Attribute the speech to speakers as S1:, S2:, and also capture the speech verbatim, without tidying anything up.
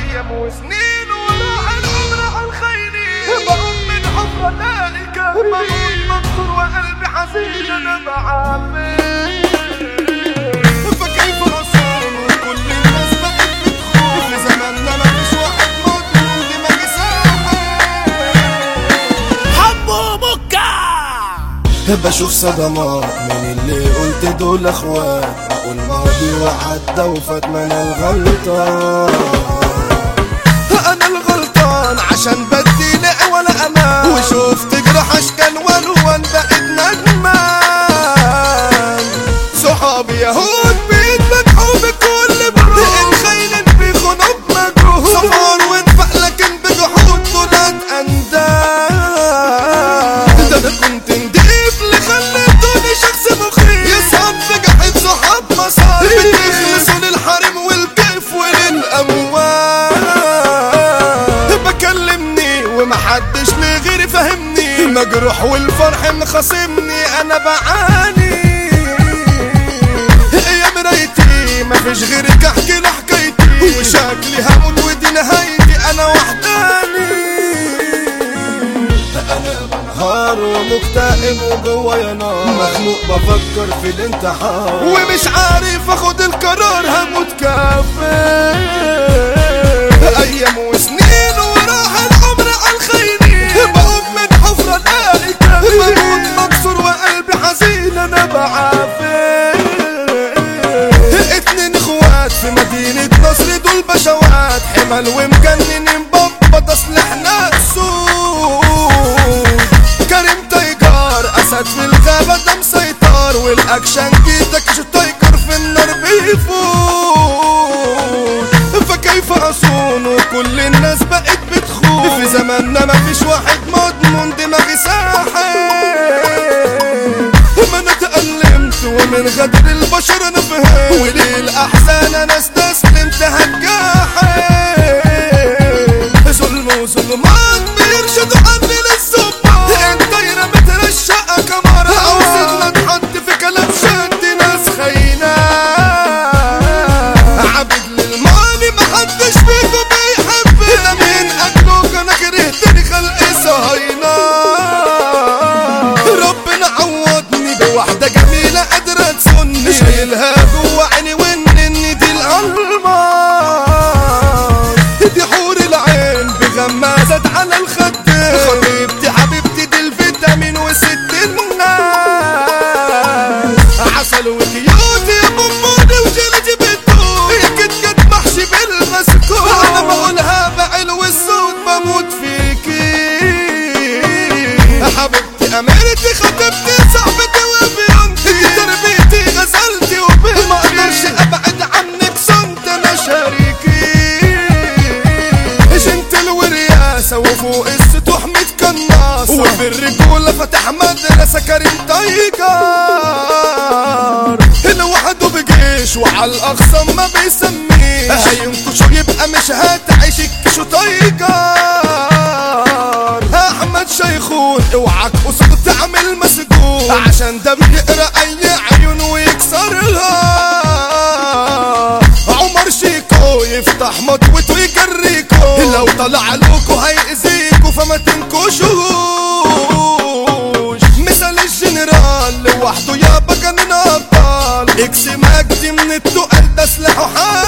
S1: ايام وسنين وراح العمر عالخيني، بقوم من حفرة الاقي كرمون مكسور وقلبي حزين انا بعافي. فكيف اصوم وكل الناس بقت بتخون، في زماننا مفيش واحد مضمون دماغي ساحل.
S2: حمو مكة
S3: بشوف صدمات من اللي قلت دول اخوات، اقول ماضي وعدى وفات من الغلطان.
S1: انا الغلطان عشان بدي لا ولا امان، وشوفت جرح اشكال والوان بقيت ندمان. صحابي يهود بيتبجحوا بكل برود، الخاينين بيخونوا بمجهود، صفار وانفق لكن بجحود دولات انداد. ده انا كنت نضيف اللي خليتوني شخص مخيف، يصحاب في جحيم صحاب مصاري، بتخلصوا للحريم والكيف وللاموال. بكلمني ومحدش لي غيري فهمني، مجروح والفرح مخاصمني انا بعاني. يا مرايتي مفيش غيرك احكي له حكايتي، وشكلي هموت ودي نهايتي انا وحداني.
S3: انا بنهار ومكتئب وجوايا نار، مخنوق بفكر في الانتحار،
S1: ومش عارف اخد القرار هموت كافي. ايام وسنين وراح العمر عالخيني، بقوم من حفرة الاقي كرمون مكسور وقلبي حزين انا بعافي. اتنين اخوات في مدينة نصر دول بشوات، حمل ومجننين بابا تصليحنا السود. كريم تيجار اسد في الغابة ده مسيطر، والاكشن جيتك شو تيجر في النار بيفوت. فكيف اصون وكل الناس بقت بتخون، في زماننا مفيش واحد مضمون دماغي ساحل. ما انا تألمت ومن غدر البشر انا فهمت، وللأحزان انا استسلمت هالجاحل. ظلم وظلمات بيرشدوا عني للظباط، انت رميت للشقة كمرة، عاوزنا نحط في كلام شد ناس خاينة. عبد للمالي محدش فيكم بيحب، ده من اجلك انا كرهتني خلق صهاينة. ربنا عوضني بواحدة جميلة قادرة تسني، شايلها جوا عيني وانني دي الالماس. دي حور العين بغمازات على الخد، خطيبتي حبيبتي دي الفيتامين وست الناس. عسل وكيوتي يا بومبوني وجلدي بالدود، هي كت كت محشي بالمسكوت، انا بقولها بعلو الصوت بموت فيكي. حبيبتي اميرتي خطيبتي صاحبتي وبيونتي، تربيتي غزلتي وبنتي، ما اقدرش ابعد عنك صنت انا شريكي. جنتل ورياسة وفوق السطوح متكناصة، وفي الرجولة فتح مدرسة كريم تيجار. لوحده بجيش وعلى الأخصام ما بيسميش، هينكش ويبقى مش هتعيش الكشو تيجار. أحمد شيخون اوعك قصده تعمل مسجون، عشان ده بيقرا أي عيون ويكسرها. عمر شيكو يفتح مطوته ويجريكو، لو طلع لوكو هيأذيكو فما تنكشوش. مثال الجنرال لوحده يابا كان ابطال، اكس مجدي من التقال ده سلاحه حال.